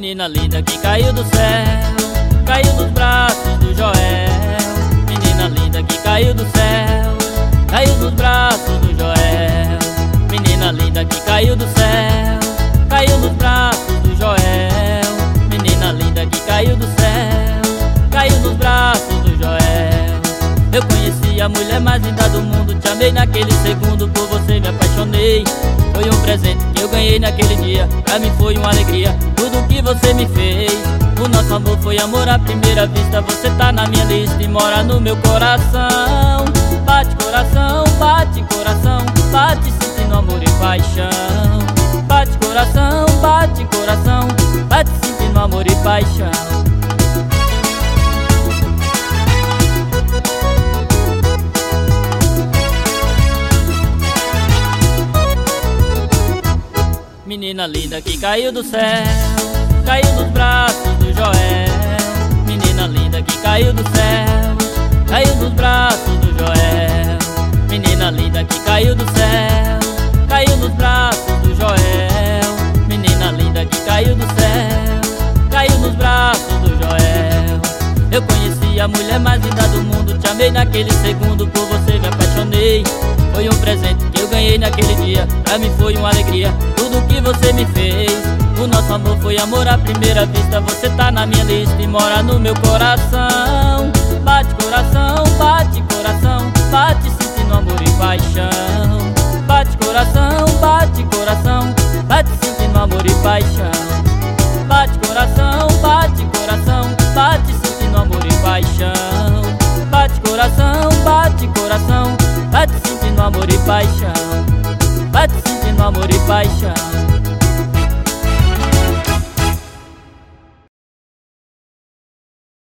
Menina linda que caiu do céu, caiu nos braços do Joel. Menina linda que caiu do céu, caiu nos braços do Joel. Menina linda que caiu do céu, caiu nos braços do Joel. Menina linda que caiu do céu, caiu nos braços do Joel. Eu conheci a mulher mais linda do mundo, te amei naquele segundo, por você me apaixonei. Foi um presente que eu ganhei naquele dia, pra mim foi uma alegria, tudo que você me fez. O nosso amor foi amor à primeira vista, você tá na minha lista e mora no meu coração. Bate coração, bate coração, bate sentindo amor e paixão. Bate coração, bate coração, bate sentindo amor e paixão. Menina linda que caiu do céu, caiu nos braços do Joel. Menina linda que caiu do céu, caiu nos braços do Joel. Menina linda que caiu do céu, caiu nos braços do Joel. Menina linda que caiu do céu, caiu nos braços do Joel. Eu conheci a mulher mais linda do mundo, te amei naquele segundo, por você me apaixonei. Foi um presente que eu ganhei naquele dia, pra mim foi uma alegria, tudo que você me fez. O nosso amor foi amor à primeira vista, você tá na minha lista e mora no meu coração. Bate coração, bate coração, bate sentindo amor e paixão. Bate coração, bate coração, bate sentindo amor e paixão. Bate coração, bate coração, bate sentindo amor e paixão. Bate coração, bate coração, bate sentindo amor e paixão. Bate sentindo amor e paixão.